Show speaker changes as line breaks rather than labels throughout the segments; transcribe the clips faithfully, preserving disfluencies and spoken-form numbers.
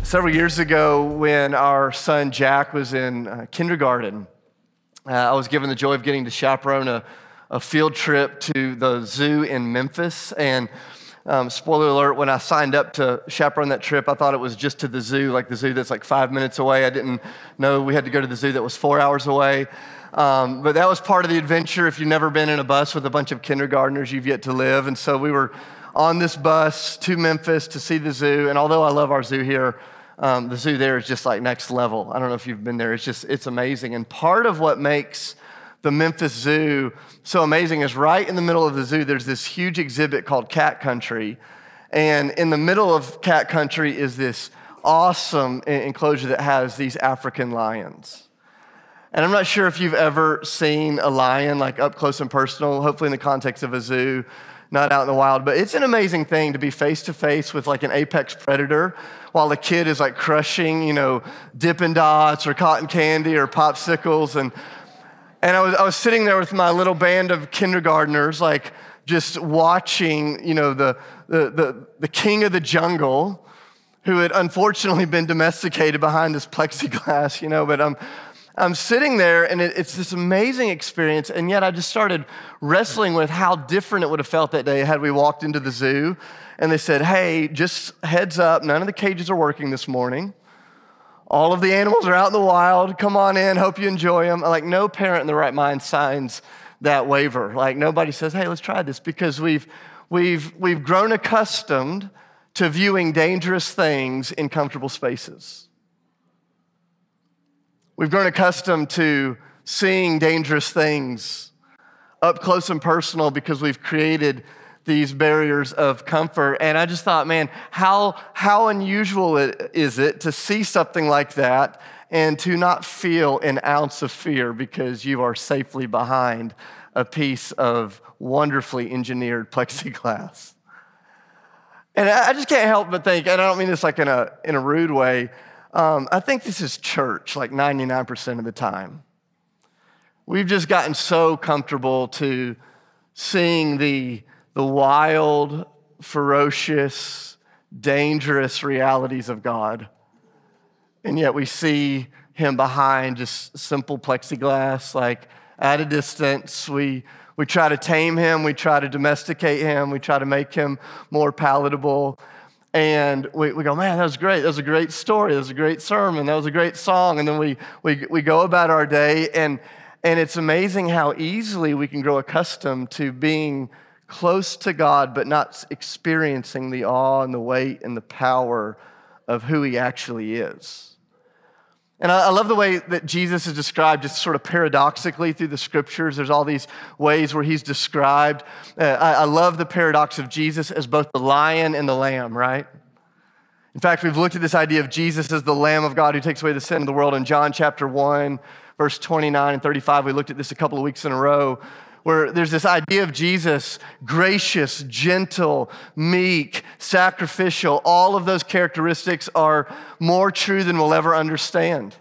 Several years ago, when our son Jack was in uh, kindergarten, uh, I was given the joy of getting to chaperone a, a field trip to the zoo in Memphis. And um, spoiler alert, when I signed up to chaperone that trip, I thought it was just to the zoo, like the zoo that's like five minutes away. I didn't know we had to go to the zoo that was four hours away. Um, but that was part of the adventure. If you've never been in a bus with a bunch of kindergartners, you've yet to live. And so we were on this bus to Memphis to see the zoo. And although I love our zoo here, um, the zoo there is just like next level. I don't know if you've been there. It's just, it's amazing. And part of what makes the Memphis Zoo so amazing is right in the middle of the zoo, there's this huge exhibit called Cat Country. And in the middle of Cat Country is this awesome enclosure that has these African lions. And I'm not sure if you've ever seen a lion like up close and personal, hopefully in the context of a zoo, not out in the wild, but it's an amazing thing to be face to face with like an apex predator while the kid is like crushing, you know, Dippin' Dots or cotton candy or popsicles. And and I was I was sitting there with my little band of kindergartners, like just watching, you know, the the the, the king of the jungle, who had unfortunately been domesticated behind this plexiglass, you know, but I'm I'm sitting there, and it, it's this amazing experience, and yet I just started wrestling with how different it would have felt that day had we walked into the zoo, and they said, hey, just heads up, none of the cages are working this morning. All of the animals are out in the wild. Come on in, hope you enjoy them. Like, no parent in the right mind signs that waiver. Like, nobody says, hey, let's try this, because we've, we've, we've grown accustomed to viewing dangerous things in comfortable spaces. We've grown accustomed to seeing dangerous things up close and personal because we've created these barriers of comfort. And I just thought, man, how, how unusual it, is it to see something like that and to not feel an ounce of fear because you are safely behind a piece of wonderfully engineered plexiglass. And I just can't help but think, and I don't mean this like in a, in a rude way, Um, I think this is church like ninety-nine percent of the time. We've just gotten so comfortable to seeing the, the wild, ferocious, dangerous realities of God. And yet we see him behind just simple plexiglass, like at a distance. We, we try to tame him. We try to domesticate him. We try to make him more palatable. And we, we go, man, that was great. That was a great story. That was a great sermon. That was a great song. And then we we we go about our day, and and it's amazing how easily we can grow accustomed to being close to God, but not experiencing the awe and the weight and the power of who he actually is. And I, I love the way that Jesus is described just sort of paradoxically through the scriptures. There's all these ways where he's described. Uh, I, I love the paradox of Jesus as both the lion and the lamb, right? In fact, we've looked at this idea of Jesus as the Lamb of God who takes away the sin of the world in John chapter one, verse twenty-nine and thirty-five. We looked at this a couple of weeks in a row, where there's this idea of Jesus, gracious, gentle, meek, sacrificial. All of those characteristics are more true than we'll ever understand.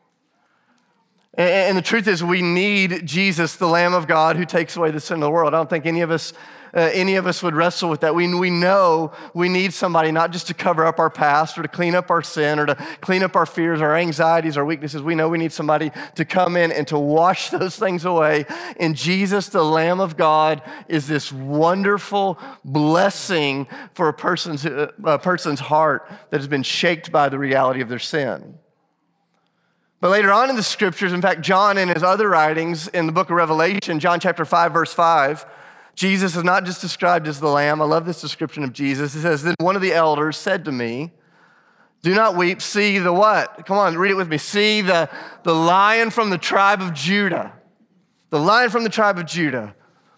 And the truth is, we need Jesus, the Lamb of God, who takes away the sin of the world. I don't think any of us Uh, any of us would wrestle with that. We, we know we need somebody not just to cover up our past or to clean up our sin or to clean up our fears, our anxieties, our weaknesses. We know we need somebody to come in and to wash those things away. And Jesus, the Lamb of God, is this wonderful blessing for a person's, a person's heart that has been shaped by the reality of their sin. But later on in the scriptures, in fact, John in his other writings in the book of Revelation, John chapter five, verse five, Jesus is not just described as the Lamb. I love this description of Jesus. It says, then one of the elders said to me, do not weep, see the what? Come on, read it with me. See the, the Lion from the tribe of Judah. The Lion from the tribe of Judah.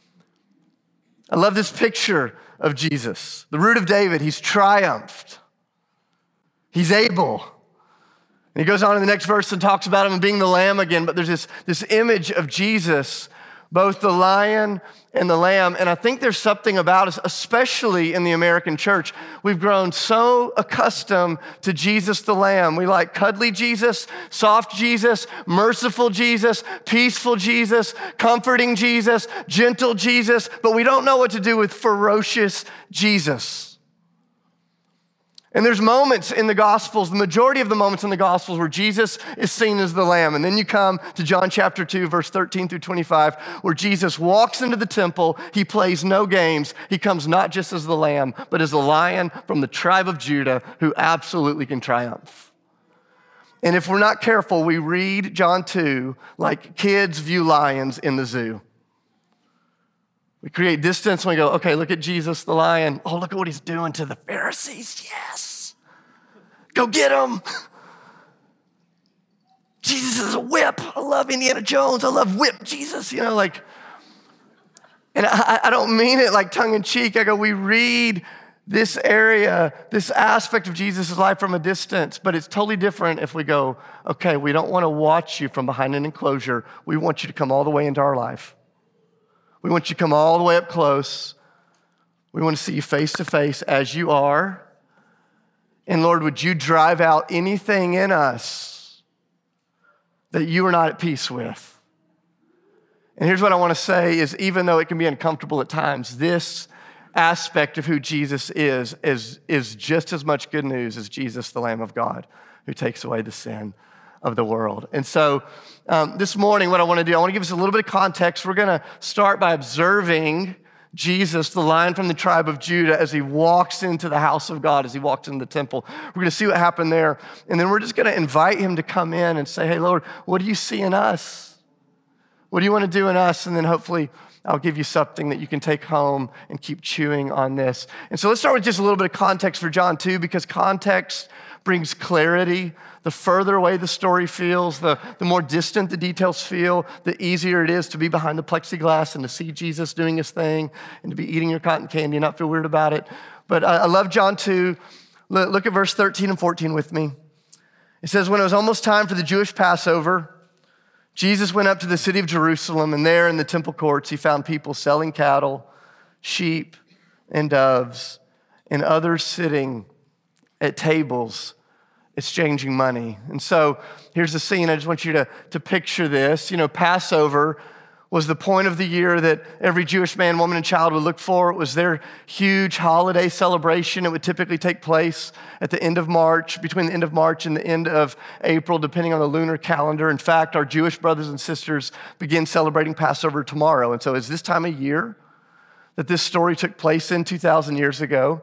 I love this picture of Jesus. The root of David, he's triumphed. He's able. And he goes on in the next verse and talks about him being the Lamb again, but there's this, this image of Jesus, both the lion and the lamb. And I think there's something about us, especially in the American church. We've grown so accustomed to Jesus the Lamb. We like cuddly Jesus, soft Jesus, merciful Jesus, peaceful Jesus, comforting Jesus, gentle Jesus, but we don't know what to do with ferocious Jesus. And there's moments in the Gospels, the majority of the moments in the Gospels where Jesus is seen as the Lamb. And then you come to John chapter two, verse thirteen through twenty-five, where Jesus walks into the temple. He plays no games. He comes not just as the Lamb, but as a Lion from the tribe of Judah who absolutely can triumph. And if we're not careful, we read John two like kids view lions in the zoo. We create distance and we go, okay, look at Jesus, the lion. Oh, look at what he's doing to the Pharisees. Yes. Go get him. Jesus is a whip. I love Indiana Jones. I love whip Jesus, you know, like, and I, I don't mean it like tongue in cheek. I go, we read this area, this aspect of Jesus' life from a distance, but it's totally different if we go, okay, we don't want to watch you from behind an enclosure. We want you to come all the way into our life. We want you to come all the way up close. We want to see you face to face as you are. And Lord, would you drive out anything in us that you are not at peace with? And here's what I want to say is, even though it can be uncomfortable at times, this aspect of who Jesus is, is, is just as much good news as Jesus, the Lamb of God, who takes away the sin of the world. And so um, this morning, what I want to do, I want to give us a little bit of context. We're going to start by observing Jesus, the Lion from the tribe of Judah, as he walks into the house of God, as he walks into the temple. We're going to see what happened there. And then we're just going to invite him to come in and say, hey, Lord, what do you see in us? What do you want to do in us? And then hopefully I'll give you something that you can take home and keep chewing on this. And so let's start with just a little bit of context for John two, because context brings clarity. The further away the story feels, the, the more distant the details feel, the easier it is to be behind the plexiglass and to see Jesus doing his thing and to be eating your cotton candy and not feel weird about it. But I, I love John two. Look, look at verse thirteen and fourteen with me. It says, when it was almost time for the Jewish Passover, Jesus went up to the city of Jerusalem, and there in the temple courts, he found people selling cattle, sheep, and doves, and others sitting at tables exchanging money. And so here's the scene. I just want you to, to picture this. You know, Passover was the point of the year that every Jewish man, woman, and child would look for. It was their huge holiday celebration. It would typically take place at the end of March, between the end of March and the end of April, depending on the lunar calendar. In fact, our Jewish brothers and sisters begin celebrating Passover tomorrow. And so it's this time of year that this story took place in two thousand years ago.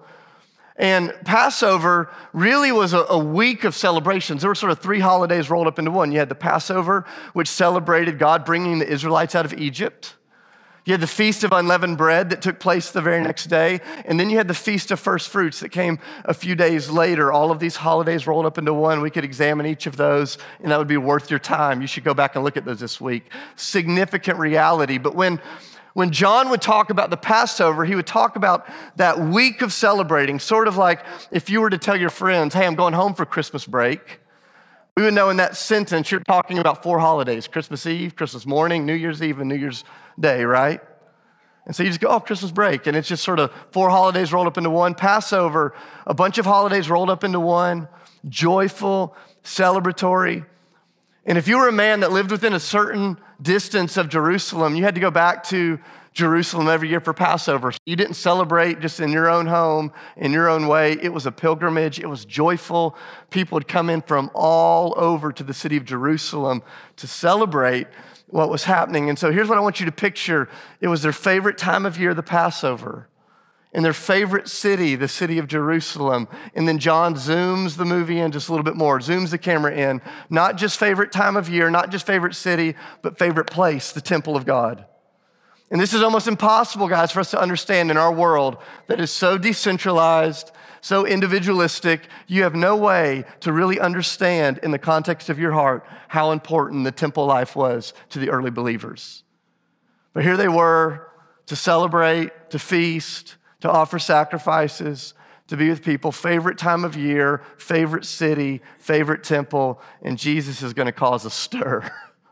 And Passover really was a, a week of celebrations. There were sort of three holidays rolled up into one. You had the Passover, which celebrated God bringing the Israelites out of Egypt. You had the Feast of Unleavened Bread that took place the very next day. And then you had the Feast of First Fruits that came a few days later. All of these holidays rolled up into one. We could examine each of those, and that would be worth your time. You should go back and look at those this week. Significant reality. But when When John would talk about the Passover, he would talk about that week of celebrating, sort of like if you were to tell your friends, hey, I'm going home for Christmas break. We would know in that sentence you're talking about four holidays: Christmas Eve, Christmas morning, New Year's Eve, and New Year's Day, right? And so you just go, oh, Christmas break. And it's just sort of four holidays rolled up into one. Passover, a bunch of holidays rolled up into one, joyful, celebratory. And if you were a man that lived within a certain distance of Jerusalem, you had to go back to Jerusalem every year for Passover. You didn't celebrate just in your own home, in your own way. It was a pilgrimage. It was joyful. People would come in from all over to the city of Jerusalem to celebrate what was happening. And so here's what I want you to picture. It was their favorite time of year, the Passover, in their favorite city, the city of Jerusalem. And then John zooms the movie in just a little bit more, zooms the camera in. Not just favorite time of year, not just favorite city, but favorite place, the temple of God. And this is almost impossible, guys, for us to understand in our world that is so decentralized, so individualistic. You have no way to really understand in the context of your heart how important the temple life was to the early believers. But here they were to celebrate, to feast, to offer sacrifices, to be with people, favorite time of year, favorite city, favorite temple, and Jesus is going to cause a stir.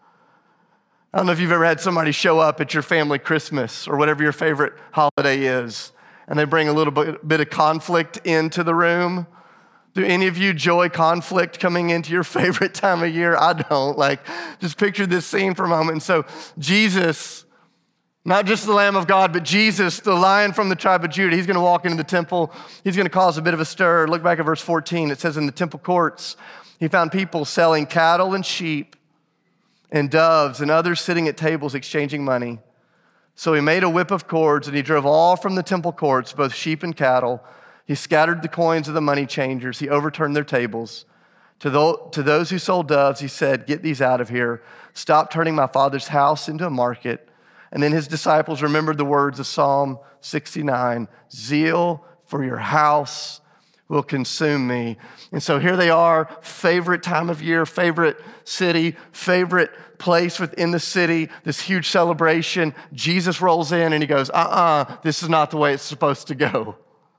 I don't know if you've ever had somebody show up at your family Christmas or whatever your favorite holiday is, and they bring a little bit, bit of conflict into the room. Do any of you enjoy conflict coming into your favorite time of year? I don't. Like, just picture this scene for a moment. And so Jesus Not just the Lamb of God, but Jesus, the Lion from the tribe of Judah. He's going to walk into the temple. He's going to cause a bit of a stir. Look back at verse fourteen. It says, in the temple courts, he found people selling cattle and sheep and doves and others sitting at tables exchanging money. So he made a whip of cords and he drove all from the temple courts, both sheep and cattle. He scattered the coins of the money changers. He overturned their tables. To, the, to those who sold doves, he said, get these out of here. Stop turning my Father's house into a market. And then his disciples remembered the words of Psalm sixty-nine, zeal for your house will consume me. And so here they are, favorite time of year, favorite city, favorite place within the city, this huge celebration. Jesus rolls in and he goes, uh-uh, this is not the way it's supposed to go.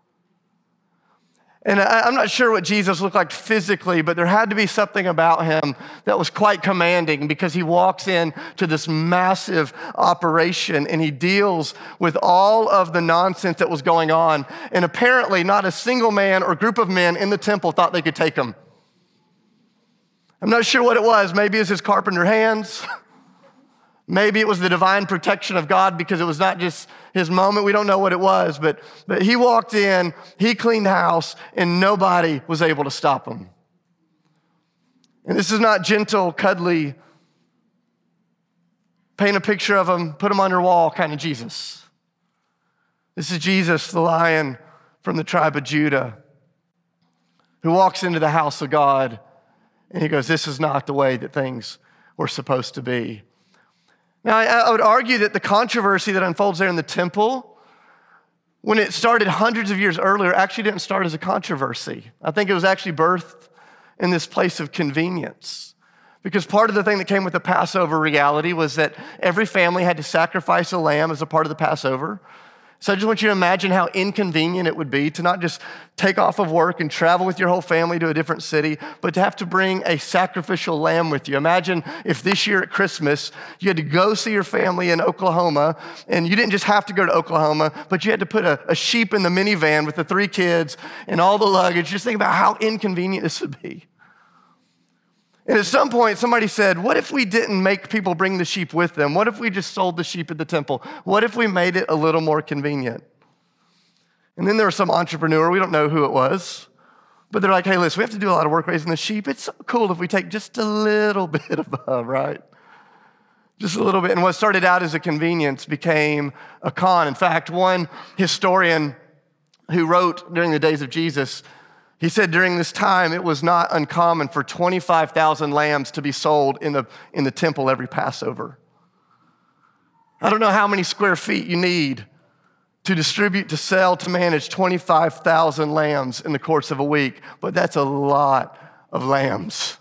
And I'm not sure what Jesus looked like physically, but there had to be something about him that was quite commanding because he walks in to this massive operation and he deals with all of the nonsense that was going on. And apparently not a single man or group of men in the temple thought they could take him. I'm not sure what it was. Maybe it was his carpenter hands. Maybe it was the divine protection of God because it was not just his moment. We don't know what it was, but, but he walked in, he cleaned house, and nobody was able to stop him. And this is not gentle, cuddly, paint a picture of him, put him on your wall kind of Jesus. This is Jesus, the Lion from the tribe of Judah, who walks into the house of God, and he goes, this is not the way that things were supposed to be. Now, I would argue that the controversy that unfolds there in the temple, when it started hundreds of years earlier, actually didn't start as a controversy. I think it was actually birthed in this place of convenience. Because part of the thing that came with the Passover reality was that every family had to sacrifice a lamb as a part of the Passover. So I just want you to imagine how inconvenient it would be to not just take off of work and travel with your whole family to a different city, but to have to bring a sacrificial lamb with you. Imagine if this year at Christmas, you had to go see your family in Oklahoma, and you didn't just have to go to Oklahoma, but you had to put a, a sheep in the minivan with the three kids and all the luggage. Just think about how inconvenient this would be. And at some point, somebody said, what if we didn't make people bring the sheep with them? What if we just sold the sheep at the temple? What if we made it a little more convenient? And then there was some entrepreneur, we don't know who it was, but they're like, hey, listen, we have to do a lot of work raising the sheep. It's so cool if we take just a little bit above, right? Just a little bit. And what started out as a convenience became a con. In fact, one historian who wrote during the days of Jesus, he said during this time, it was not uncommon for twenty-five thousand lambs to be sold in the, in the temple every Passover. I don't know how many square feet you need to distribute, to sell, to manage twenty-five thousand lambs in the course of a week, but that's a lot of lambs.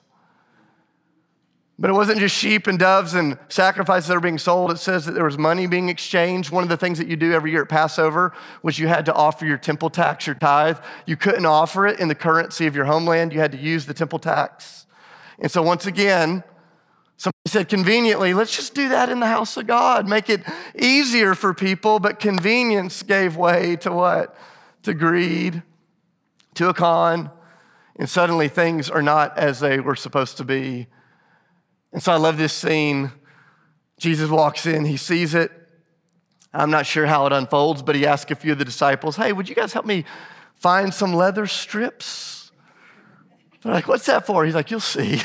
But it wasn't just sheep and doves and sacrifices that are being sold. It says that there was money being exchanged. One of the things that you do every year at Passover was you had to offer your temple tax, your tithe. You couldn't offer it in the currency of your homeland. You had to use the temple tax. And so once again, somebody said conveniently, let's just do that in the house of God. Make it easier for people, but convenience gave way to what? To greed, to a con. And suddenly things are not as they were supposed to be. And so I love this scene. Jesus walks in, he sees it. I'm not sure how it unfolds, but he asks a few of the disciples, hey, would you guys help me find some leather strips? They're like, what's that for? He's like, you'll see.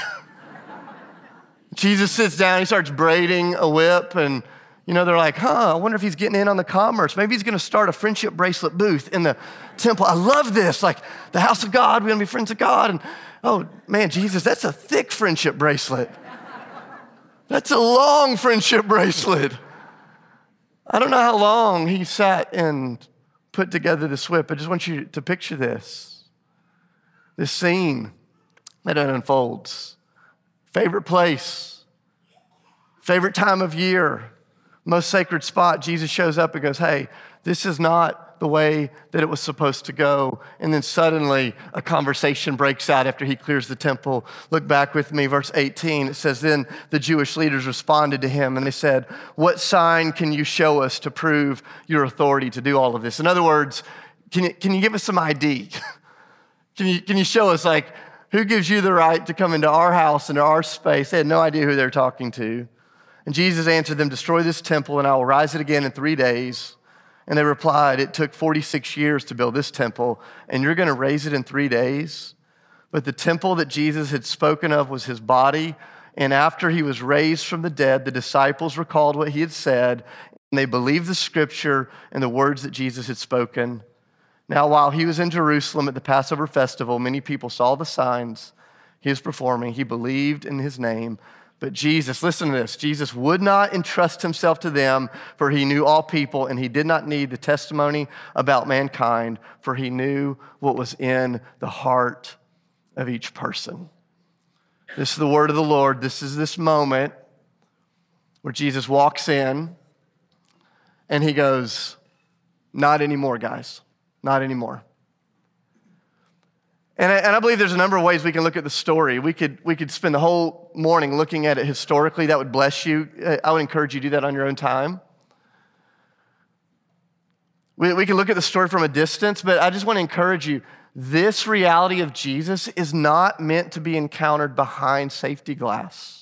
Jesus sits down, he starts braiding a whip, and you know, they're like, huh, I wonder if he's getting in on the commerce. Maybe he's gonna start a friendship bracelet booth in the temple. I love this, like the house of God, we're gonna be friends of God. And oh man, Jesus, that's a thick friendship bracelet. That's a long friendship bracelet. I don't know how long he sat and put together this whip. I just want you to picture this. This scene that it unfolds. Favorite place, favorite time of year, most sacred spot. Jesus shows up and goes, hey, this is not the way that it was supposed to go. And then suddenly a conversation breaks out after he clears the temple. Look back with me, verse eighteen. It says, then the Jewish leaders responded to him and they said, what sign can you show us to prove your authority to do all of this? In other words, can you, can you give us some I D? can you, can you show us, like, who gives you the right to come into our house, into our space? They had no idea who they were talking to. And Jesus answered them, destroy this temple and I will rise it again in three days. And they replied, it took forty-six years to build this temple, and you're going to raise it in three days? But the temple that Jesus had spoken of was his body. And after he was raised from the dead, the disciples recalled what he had said, and they believed the scripture and the words that Jesus had spoken. Now, while he was in Jerusalem at the Passover festival, many people saw the signs he was performing. He believed in his name. But Jesus, listen to this, Jesus would not entrust himself to them, for he knew all people, and he did not need the testimony about mankind, for he knew what was in the heart of each person. This is the word of the Lord. This is this moment where Jesus walks in, and he goes, not anymore, guys, not anymore. And I, and I believe there's a number of ways we can look at the story. We could, we could spend the whole morning looking at it historically. That would bless you. I would encourage you to do that on your own time. We, we can look at the story from a distance, but I just want to encourage you, this reality of Jesus is not meant to be encountered behind safety glass.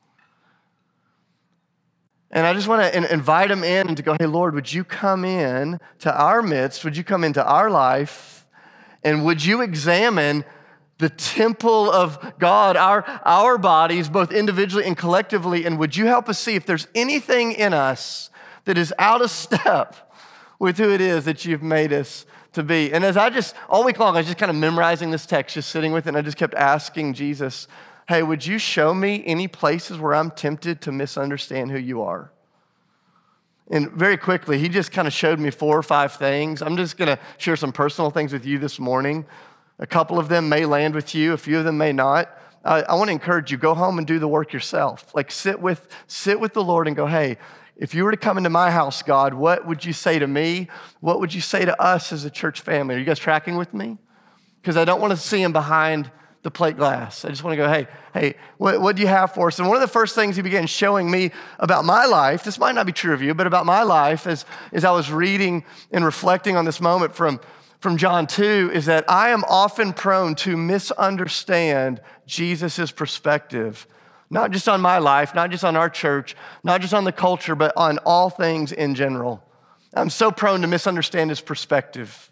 And I just want to invite him in and to go, hey, Lord, would you come in to our midst? Would you come into our life? And would you examine the temple of God, our, our bodies, both individually and collectively, and would you help us see if there's anything in us that is out of step with who it is that you've made us to be? And as I just, all week long, I was just kind of memorizing this text, just sitting with it, and I just kept asking Jesus, hey, would you show me any places where I'm tempted to misunderstand who you are? And very quickly, he just kind of showed me four or five things. I'm just going to share some personal things with you this morning. A couple of them may land with you. A few of them may not. I, I want to encourage you, go home and do the work yourself. Like sit with, sit with the Lord and go, hey, if you were to come into my house, God, what would you say to me? What would you say to us as a church family? Are you guys tracking with me? Because I don't want to see him behind the plate glass. I just want to go, hey, hey, what, what do you have for us? And one of the first things he began showing me about my life, this might not be true of you, but about my life as, as I was reading and reflecting on this moment from, from John two, is that I am often prone to misunderstand Jesus' perspective, not just on my life, not just on our church, not just on the culture, but on all things in general. I'm so prone to misunderstand his perspective,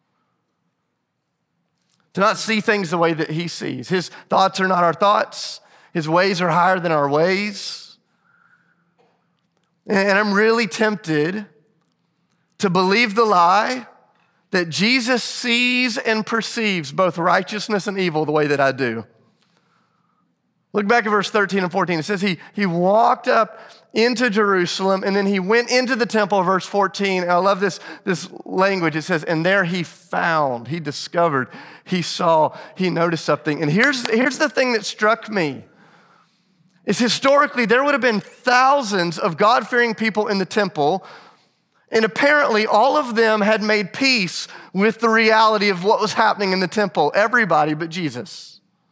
to not see things the way that he sees. His thoughts are not our thoughts. His ways are higher than our ways. And I'm really tempted to believe the lie that Jesus sees and perceives both righteousness and evil the way that I do. Look back at verse thirteen and fourteen. It says he, he walked up into Jerusalem and then he went into the temple, verse fourteen. And I love this, this language. It says, and there he found, he discovered, he saw, he noticed something. And here's, here's the thing that struck me. Is historically there would have been thousands of God-fearing people in the temple, and apparently all of them had made peace with the reality of what was happening in the temple. Everybody but Jesus.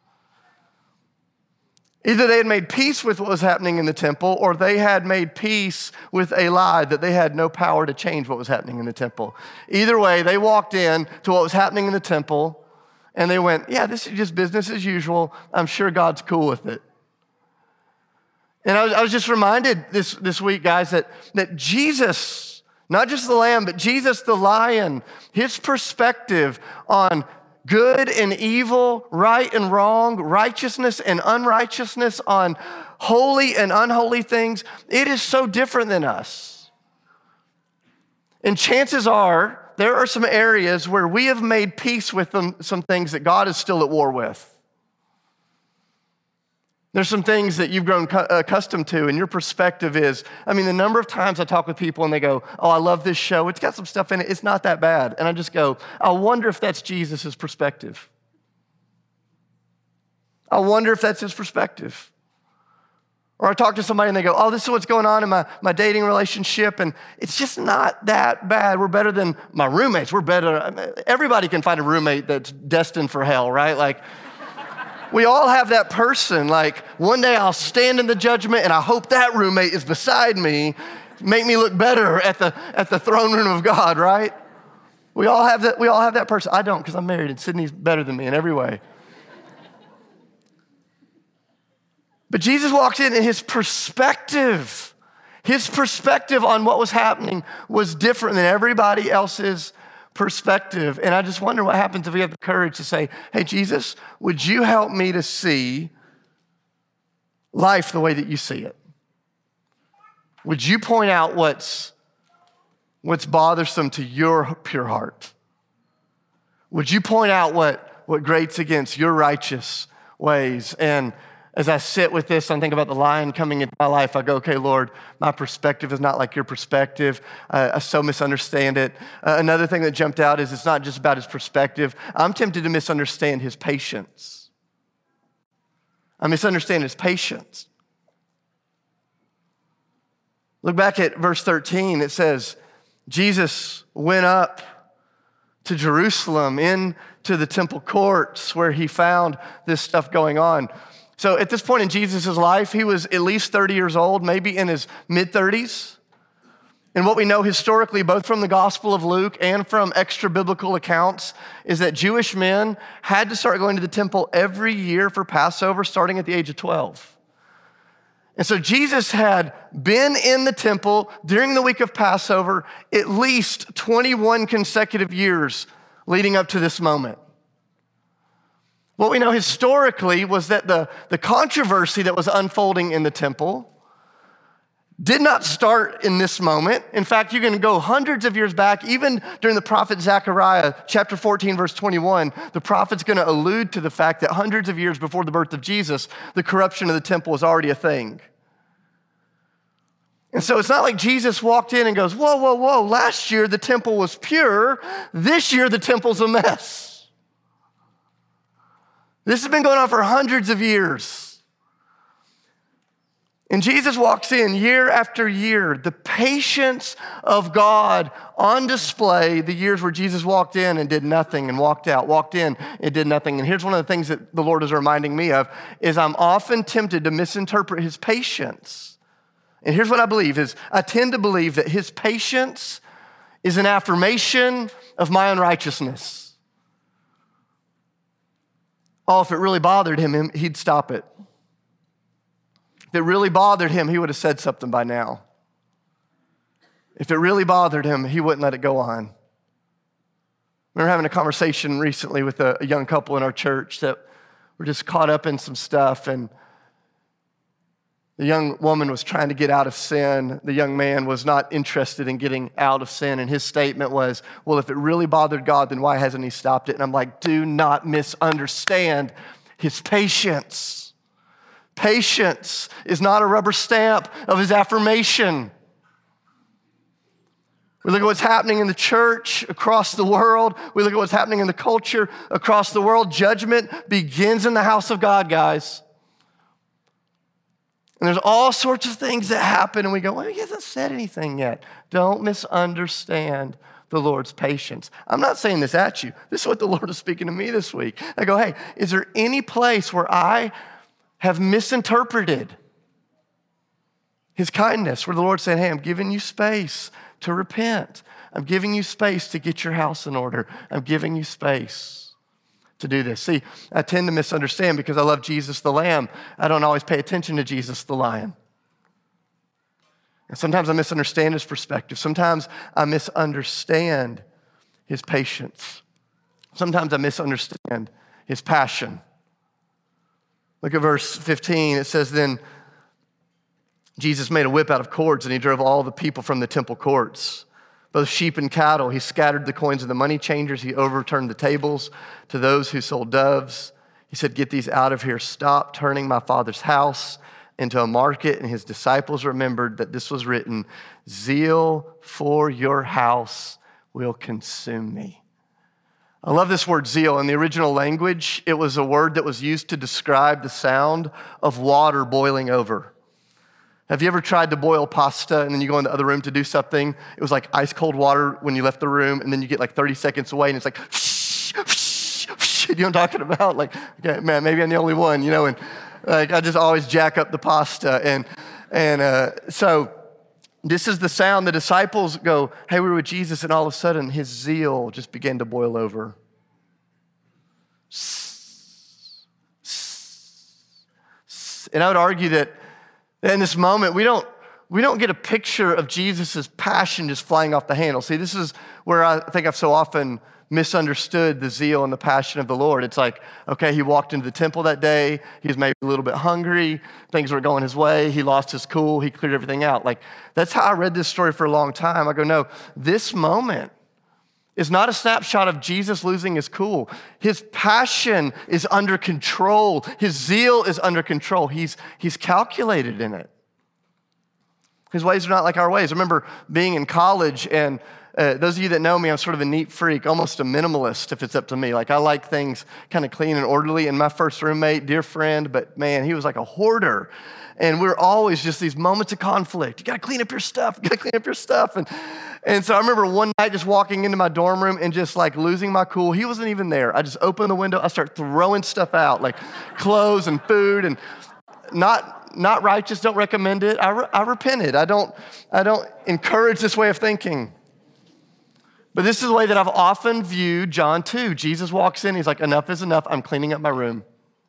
Either they had made peace with what was happening in the temple, or they had made peace with a lie that they had no power to change what was happening in the temple. Either way, they walked in to what was happening in the temple, and they went, yeah, this is just business as usual. I'm sure God's cool with it. And I was, I was just reminded this, this week, guys, that, that Jesus, not just the Lamb, but Jesus the Lion, his perspective on good and evil, right and wrong, righteousness and unrighteousness, on holy and unholy things, it is so different than us. And chances are, there are some areas where we have made peace with them, some things that God is still at war with. There's some things that you've grown accustomed to, and your perspective is, I mean, the number of times I talk with people and they go, oh, I love this show. It's got some stuff in it. It's not that bad. And I just go, I wonder if that's Jesus' perspective. I wonder if that's his perspective. Or I talk to somebody and they go, oh, this is what's going on in my, my dating relationship, and it's just not that bad. We're better than my roommates. We're better. Everybody can find a roommate that's destined for hell, right? Like, we all have that person, like one day I'll stand in the judgment and I hope that roommate is beside me, make me look better at the at the throne room of God, right? We all have that, we all have that person. I don't, because I'm married and Sydney's better than me in every way. But Jesus walked in and his perspective, his perspective on what was happening was different than everybody else's perspective. And I just wonder what happens if we have the courage to say, hey, Jesus, would you help me to see life the way that you see it? Would you point out what's, what's bothersome to your pure heart? Would you point out what, what grates against your righteous ways? And as I sit with this and think about the lion coming into my life, I go, okay, Lord, my perspective is not like your perspective. Uh, I so misunderstand it. Uh, another thing that jumped out is it's not just about his perspective. I'm tempted to misunderstand his patience. I misunderstand his patience. Look back at verse thirteen. It says, Jesus went up to Jerusalem into the temple courts where he found this stuff going on. So at this point in Jesus' life, he was at least thirty years old, maybe in his mid-thirties. And what we know historically, both from the Gospel of Luke and from extra-biblical accounts, is that Jewish men had to start going to the temple every year for Passover, starting at the age of twelve. And so Jesus had been in the temple during the week of Passover at least twenty-one consecutive years leading up to this moment. What we know historically was that the, the controversy that was unfolding in the temple did not start in this moment. In fact, you can go hundreds of years back, even during the prophet Zechariah, chapter fourteen, verse twenty-one, the prophet's gonna allude to the fact that hundreds of years before the birth of Jesus, the corruption of the temple was already a thing. And so it's not like Jesus walked in and goes, whoa, whoa, whoa, last year the temple was pure, this year the temple's a mess. This has been going on for hundreds of years. And Jesus walks in year after year, the patience of God on display, the years where Jesus walked in and did nothing and walked out, walked in and did nothing. And here's one of the things that the Lord is reminding me of, is I'm often tempted to misinterpret his patience. And here's what I believe is I tend to believe that his patience is an affirmation of my unrighteousness. Oh, if it really bothered him, he'd stop it. If it really bothered him, he would have said something by now. If it really bothered him, he wouldn't let it go on. I remember having a conversation recently with a, a young couple in our church that were just caught up in some stuff, and the young woman was trying to get out of sin. The young man was not interested in getting out of sin, and his statement was, well, if it really bothered God, then why hasn't he stopped it? And I'm like, do not misunderstand his patience. Patience is not a rubber stamp of his affirmation. We look at what's happening in the church across the world. We look at what's happening in the culture across the world. Judgment begins in the house of God, guys. And there's all sorts of things that happen, and we go, well, he hasn't said anything yet. Don't misunderstand the Lord's patience. I'm not saying this at you. This is what the Lord is speaking to me this week. I go, hey, is there any place where I have misinterpreted his kindness, where the Lord's saying, hey, I'm giving you space to repent. I'm giving you space to get your house in order. I'm giving you space to do this. See, I tend to misunderstand because I love Jesus the Lamb. I don't always pay attention to Jesus the Lion. And sometimes I misunderstand his perspective. Sometimes I misunderstand his patience. Sometimes I misunderstand his passion. Look at verse fifteen. It says, then Jesus made a whip out of cords and he drove all the people from the temple courts, both sheep and cattle. He scattered the coins of the money changers. He overturned the tables to those who sold doves. He said, get these out of here. Stop turning my Father's house into a market. And his disciples remembered that this was written, zeal for your house will consume me. I love this word zeal. In the original language, it was a word that was used to describe the sound of water boiling over. Have you ever tried to boil pasta and then you go in the other room to do something? It was like ice cold water when you left the room, and then you get like thirty seconds away and it's like, shh, shh, shh. You know what I'm talking about? Like, okay, man, maybe I'm the only one, you know, and like I just always jack up the pasta. And, and uh, so this is the sound. The disciples go, hey, we were with Jesus, and all of a sudden his zeal just began to boil over. And I would argue that in this moment, we don't, we don't get a picture of Jesus' passion just flying off the handle. See, this is where I think I've so often misunderstood the zeal and the passion of the Lord. It's like, okay, he walked into the temple that day. He was maybe a little bit hungry. Things weren't going his way. He lost his cool. He cleared everything out. Like, that's how I read this story for a long time. I go, no, this moment is not a snapshot of Jesus losing his cool. His passion is under control. His zeal is under control. He's, he's calculated in it. His ways are not like our ways. I remember being in college, and uh, those of you that know me, I'm sort of a neat freak, almost a minimalist if it's up to me. Like, I like things kind of clean and orderly. And my first roommate, dear friend, but man, he was like a hoarder. And we we're always just these moments of conflict. You gotta clean up your stuff, you gotta clean up your stuff. And, and so I remember one night just walking into my dorm room and just like losing my cool. He wasn't even there. I just opened the window, I start throwing stuff out, like clothes and food, and not not righteous, don't recommend it. I, re- I repented. I don't, I don't encourage this way of thinking. But this is the way that I've often viewed John two. Jesus walks in, he's like, enough is enough, I'm cleaning up my room.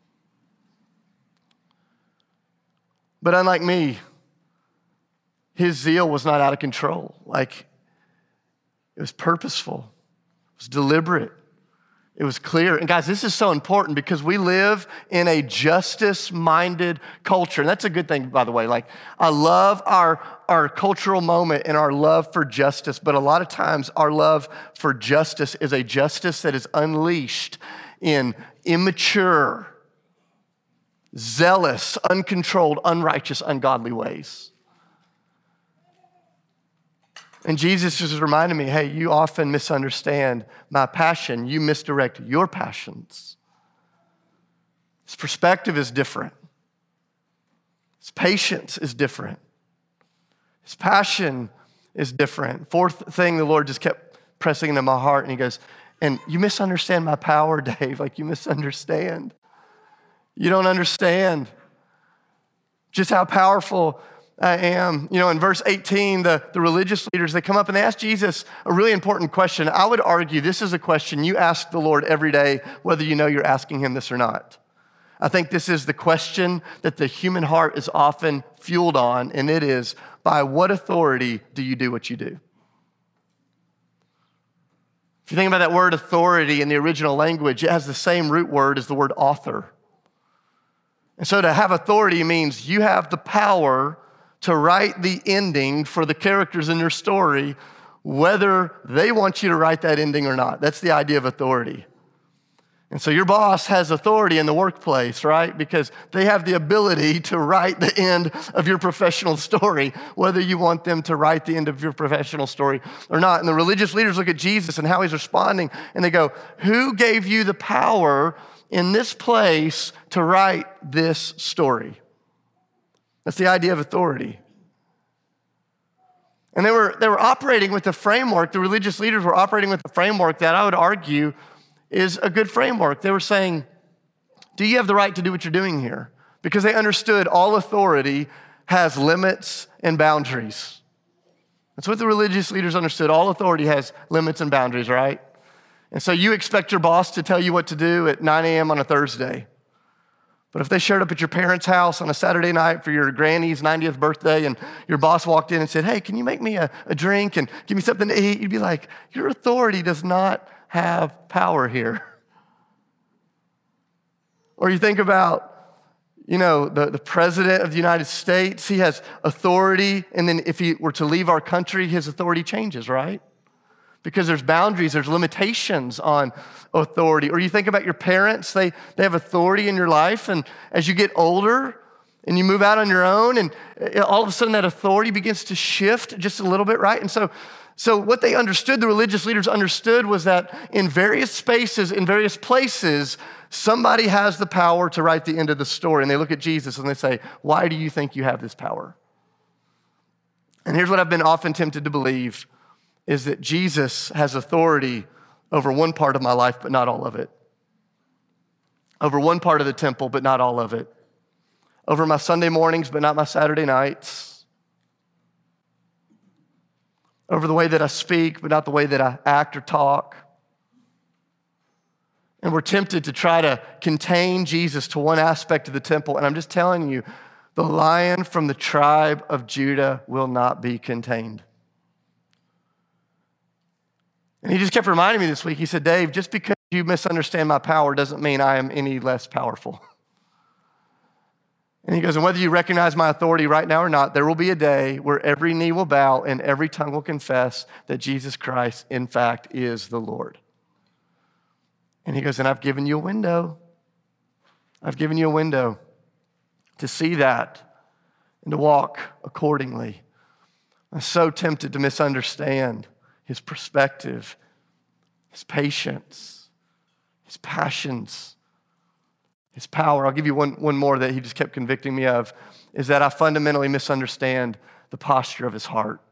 But unlike me, his zeal was not out of control. Like, it was purposeful, it was deliberate. It was clear. And guys, this is so important because we live in a justice-minded culture. And that's a good thing, by the way. Like, I love our, our cultural moment and our love for justice, but a lot of times our love for justice is a justice that is unleashed in immature, zealous, uncontrolled, unrighteous, ungodly ways. And Jesus just reminded me, hey, you often misunderstand my passion. You misdirect your passions. His perspective is different. His patience is different. His passion is different. Fourth thing, the Lord just kept pressing into my heart, and he goes, and you misunderstand my power, Dave. Like, you misunderstand. You don't understand just how powerful I am. You know, in verse eighteen, the, the religious leaders, they come up and they ask Jesus a really important question. I would argue this is a question you ask the Lord every day, whether you know you're asking him this or not. I think this is the question that the human heart is often fueled on, and it is, by what authority do you do what you do? If you think about that word authority in the original language, it has the same root word as the word author. And so to have authority means you have the power to write the ending for the characters in your story, whether they want you to write that ending or not. That's the idea of authority. And so your boss has authority in the workplace, right? Because they have the ability to write the end of your professional story, whether you want them to write the end of your professional story or not. And the religious leaders look at Jesus and how he's responding, and they go, who gave you the power in this place to write this story? That's the idea of authority. And they were, they were operating with a framework, the religious leaders were operating with a framework that I would argue is a good framework. They were saying, do you have the right to do what you're doing here? Because they understood all authority has limits and boundaries. That's what the religious leaders understood. All authority has limits and boundaries, right? And so you expect your boss to tell you what to do at nine a.m. on a Thursday. But if they showed up at your parents' house on a Saturday night for your granny's ninetieth birthday and your boss walked in and said, hey, can you make me a, a drink and give me something to eat? You'd be like, your authority does not have power here. Or you think about, you know, the, the president of the United States, he has authority, and then if he were to leave our country, his authority changes, right? Because there's boundaries, there's limitations on authority. Or you think about your parents, they, they have authority in your life, and as you get older and you move out on your own, and all of a sudden that authority begins to shift just a little bit, right? And so, so what they understood, the religious leaders understood, was that in various spaces, in various places, somebody has the power to write the end of the story. And they look at Jesus and they say, why do you think you have this power? And here's what I've been often tempted to believe, is that Jesus has authority over one part of my life, but not all of it. Over one part of the temple, but not all of it. Over my Sunday mornings, but not my Saturday nights. Over the way that I speak, but not the way that I act or talk. And we're tempted to try to contain Jesus to one aspect of the temple. And I'm just telling you, the Lion from the tribe of Judah will not be contained. And he just kept reminding me this week, he said, Dave, just because you misunderstand my power doesn't mean I am any less powerful. And he goes, and whether you recognize my authority right now or not, there will be a day where every knee will bow and every tongue will confess that Jesus Christ, in fact, is the Lord. And he goes, and I've given you a window. I've given you a window to see that and to walk accordingly. I'm so tempted to misunderstand his perspective, his patience, his passions, his power. I'll give you one, one more that he just kept convicting me of, is that I fundamentally misunderstand the posture of his heart.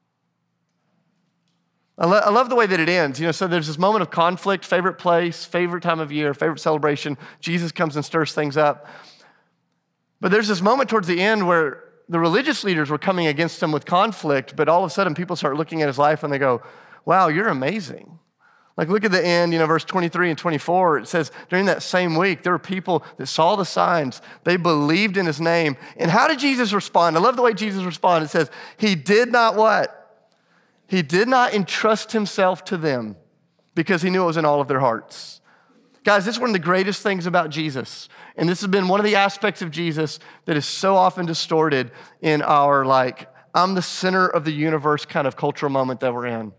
I, lo- I love the way that it ends. You know, so there's this moment of conflict, favorite place, favorite time of year, favorite celebration. Jesus comes and stirs things up. But there's this moment towards the end where the religious leaders were coming against him with conflict, but all of a sudden people start looking at his life and they go, wow, you're amazing. Like look at the end, you know, verse twenty-three and twenty-four, it says, during that same week, there were people that saw the signs, they believed in his name. And how did Jesus respond? I love the way Jesus responded. It says, he did not what? He did not entrust himself to them because he knew it was in all of their hearts. Guys, this is one of the greatest things about Jesus. And this has been one of the aspects of Jesus that is so often distorted in our like, I'm the center of the universe kind of cultural moment that we're in.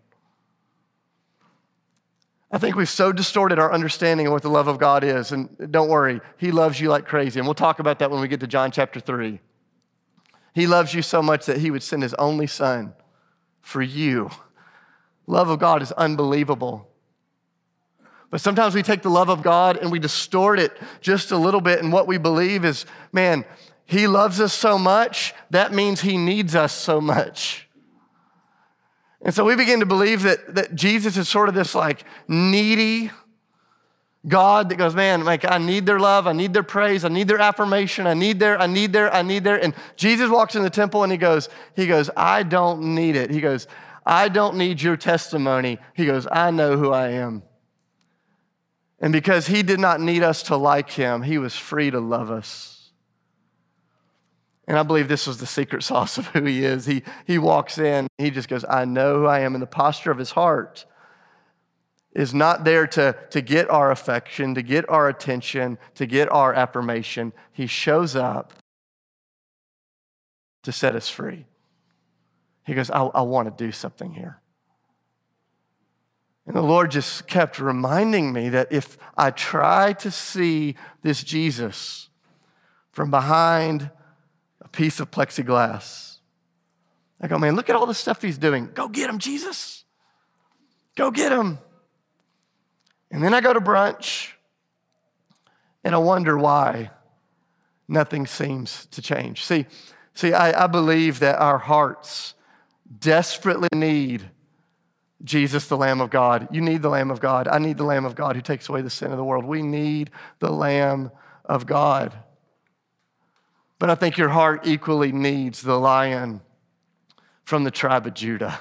I think we've so distorted our understanding of what the love of God is. And don't worry, he loves you like crazy. And we'll talk about that when we get to John chapter three. He loves you so much that he would send his only son for you. Love of God is unbelievable. But sometimes we take the love of God and we distort it just a little bit. And what we believe is, man, he loves us so much, that means he needs us so much. And so we begin to believe that, that Jesus is sort of this like needy God that goes, man, like I need their love, I need their praise, I need their affirmation, I need their, I need their, I need their. And Jesus walks in the temple and he goes, he goes, I don't need it. He goes, I don't need your testimony. He goes, I know who I am. And because he did not need us to like him, he was free to love us. And I believe this was the secret sauce of who he is. He, he walks in, he just goes, I know who I am. And the posture of his heart is not there to, to get our affection, to get our attention, to get our affirmation. He shows up to set us free. He goes, I, I want to do something here. And the Lord just kept reminding me that if I try to see this Jesus from behind a piece of plexiglass, I go, man, look at all the stuff he's doing. Go get him, Jesus. Go get him. And then I go to brunch, and I wonder why nothing seems to change. See, see, I, I believe that our hearts desperately need Jesus, the Lamb of God. You need the Lamb of God. I need the Lamb of God who takes away the sin of the world. We need the Lamb of God. But I think your heart equally needs the Lion from the tribe of Judah.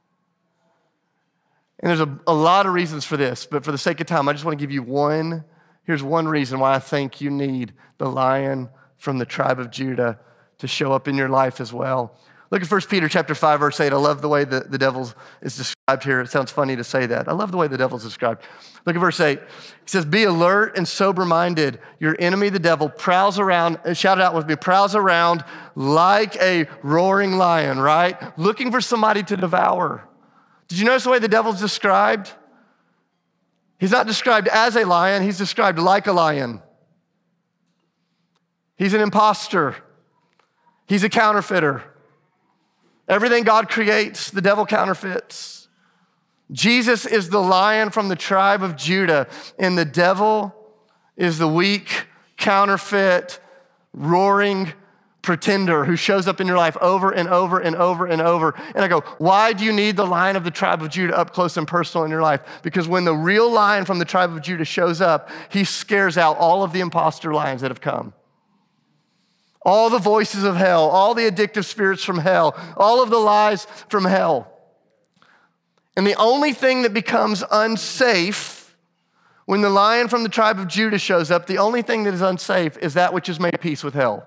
And there's a, a lot of reasons for this, but for the sake of time, I just want to give you one. Here's one reason why I think you need the Lion from the tribe of Judah to show up in your life as well. Look at First Peter chapter five, verse eight. I love the way the, the devil is described here. It sounds funny to say that. I love the way the devil is described. Look at verse eight. He says, be alert and sober-minded. Your enemy, the devil, prowls around, shout it out with me, prowls around like a roaring lion, right? Looking for somebody to devour. Did you notice the way the devil's described? He's not described as a lion. He's described like a lion. He's an imposter. He's a counterfeiter. Everything God creates, the devil counterfeits. Jesus is the Lion from the tribe of Judah, and the devil is the weak, counterfeit, roaring pretender who shows up in your life over and over and over and over. And I go, why do you need the Lion of the tribe of Judah up close and personal in your life? Because when the real Lion from the tribe of Judah shows up, he scares out all of the imposter lions that have come. All the voices of hell, all the addictive spirits from hell, all of the lies from hell. And the only thing that becomes unsafe When the Lion from the tribe of Judah shows up, the only thing that is unsafe is that which has made peace with hell.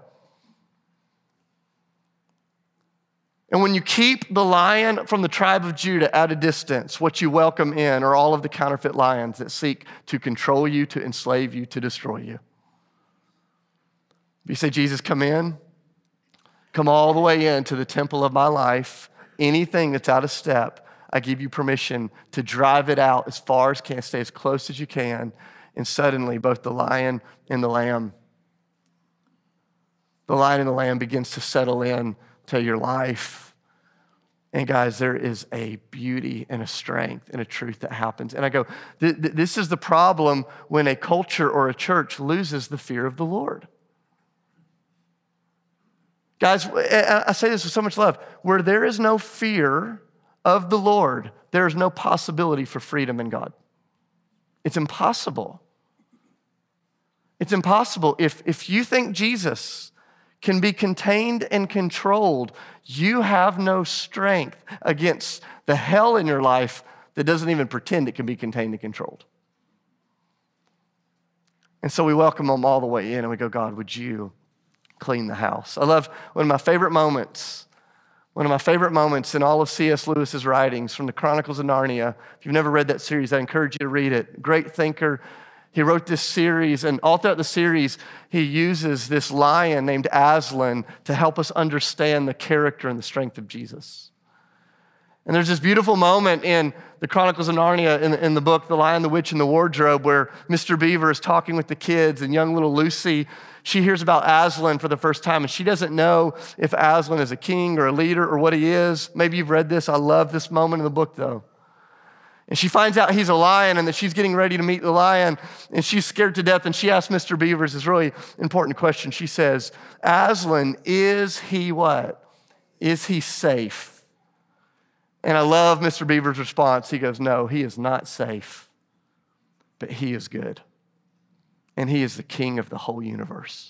And when you keep the Lion from the tribe of Judah at a distance, what you welcome in are all of the counterfeit lions that seek to control you, to enslave you, to destroy you. You say, Jesus, come in. Come all the way into the temple of my life. Anything that's out of step, I give you permission to drive it out as far as can, stay as close as you can. And suddenly, both the lion and the lamb, the lion and the lamb begins to settle in to your life. And guys, there is a beauty and a strength and a truth that happens. And I go, th- th- this is the problem when a culture or a church loses the fear of the Lord. Guys, I say this with so much love. Where there is no fear of the Lord, there is no possibility for freedom in God. It's impossible. It's impossible. If, if you think Jesus can be contained and controlled, you have no strength against the hell in your life that doesn't even pretend it can be contained and controlled. And so we welcome them all the way in and we go, God, would you clean the house? I love one of my favorite moments, one of my favorite moments in all of C S Lewis's writings from the Chronicles of Narnia. If you've never read that series, I encourage you to read it. Great thinker. He wrote this series, and all throughout the series, he uses this lion named Aslan to help us understand the character and the strength of Jesus. And there's this beautiful moment in the Chronicles of Narnia, in, in the book, The Lion, the Witch, and the Wardrobe, where Mister Beaver is talking with the kids, and young little Lucy, she hears about Aslan for the first time, and she doesn't know if Aslan is a king or a leader or what he is. Maybe you've read this. I love this moment in the book, though. And she finds out he's a lion and that she's getting ready to meet the lion, and she's scared to death, and she asks Mister Beavers this really important question. She says, Aslan, is he what? Is he safe? And I love Mister Beaver's response. He goes, no, he is not safe, but he is good. And he is the king of the whole universe.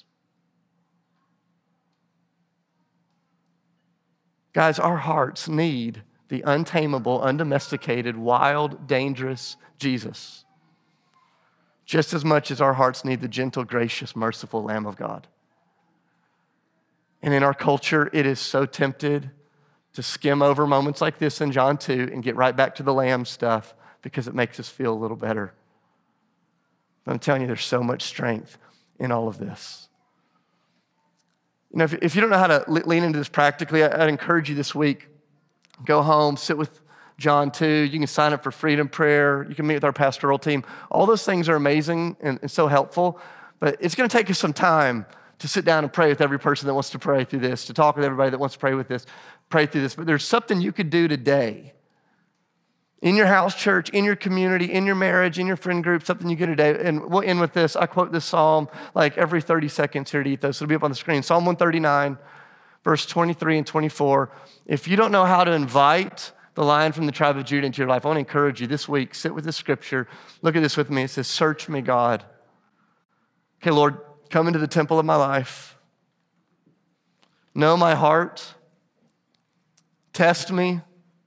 Guys, our hearts need the untamable, undomesticated, wild, dangerous Jesus, just as much as our hearts need the gentle, gracious, merciful Lamb of God. And in our culture, it is so tempted to skim over moments like this in John two and get right back to the lamb stuff because it makes us feel a little better. But I'm telling you, there's so much strength in all of this. You know, if, if you don't know how to lean into this practically, I'd encourage you this week, go home, sit with John two. You can sign up for Freedom Prayer. You can meet with our pastoral team. All those things are amazing and, and so helpful, but it's going to take us some time to sit down and pray with every person that wants to pray through this, to talk with everybody that wants to pray with this, pray through this. But there's something you could do today in your house church, in your community, in your marriage, in your friend group, something you get today. And we'll end with this. I quote this psalm like every thirty seconds here at Ethos. It'll be up on the screen. Psalm one thirty-nine, verse twenty-three and twenty-four. If you don't know how to invite the Lion from the tribe of Judah into your life, I want to encourage you this week, sit with this scripture. Look at this with me. It says, search me, God. Okay, Lord, come into the temple of my life. Know my heart. Test me.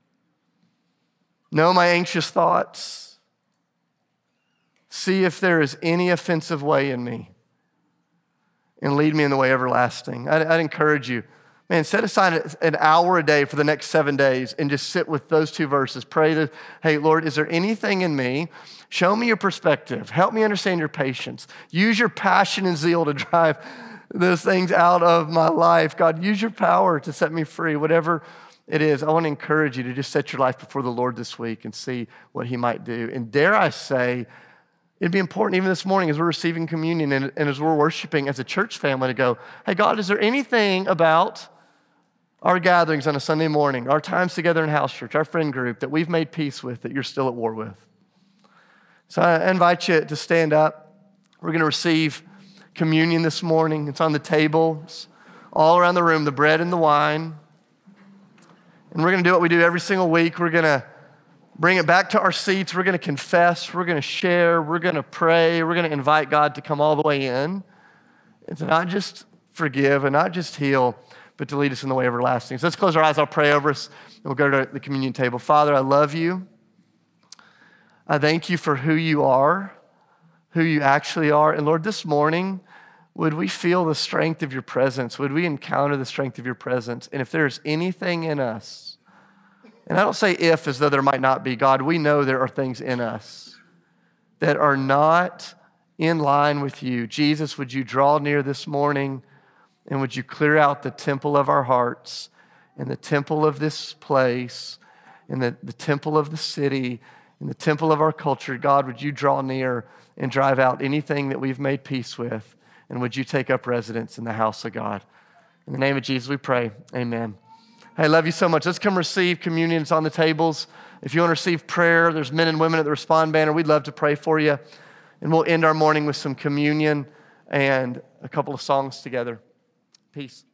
Know my anxious thoughts. See if there is any offensive way in me, and lead me in the way everlasting. I'd, I'd encourage you, man, set aside an hour a day for the next seven days and just sit with those two verses. Pray that, hey, Lord, is there anything in me? Show me your perspective. Help me understand your patience. Use your passion and zeal to drive those things out of my life. God, use your power to set me free, whatever it is. I want to encourage you to just set your life before the Lord this week and see what he might do. And dare I say, it'd be important even this morning as we're receiving communion and, and as we're worshiping as a church family to go, hey, God, is there anything about our gatherings on a Sunday morning, our times together in house church, our friend group that we've made peace with that you're still at war with? So I invite you to stand up. We're going to receive communion this morning. It's on the tables all around the room, the bread and the wine. And we're going to do what we do every single week. We're going to bring it back to our seats. We're going to confess. We're going to share. We're going to pray. We're going to invite God to come all the way in and to not just forgive and not just heal, but to lead us in the way everlasting. So let's close our eyes. I'll pray over us, and we'll go to the communion table. Father, I love you. I thank you for who you are. who you actually are. And Lord, this morning, would we feel the strength of your presence? Would we encounter the strength of your presence? And if there's anything in us, and I don't say if as though there might not be, God, we know there are things in us that are not in line with you. Jesus, would you draw near this morning, and would you clear out the temple of our hearts and the temple of this place and the, the temple of the city and the temple of our culture? God, would you draw near and drive out anything that we've made peace with? And would you take up residence in the house of God? In the name of Jesus, we pray. Amen. Hey, I love you so much. Let's come receive communion. It's on the tables. If you want to receive prayer, there's men and women at the Respond banner. We'd love to pray for you. And we'll end our morning with some communion and a couple of songs together. Peace.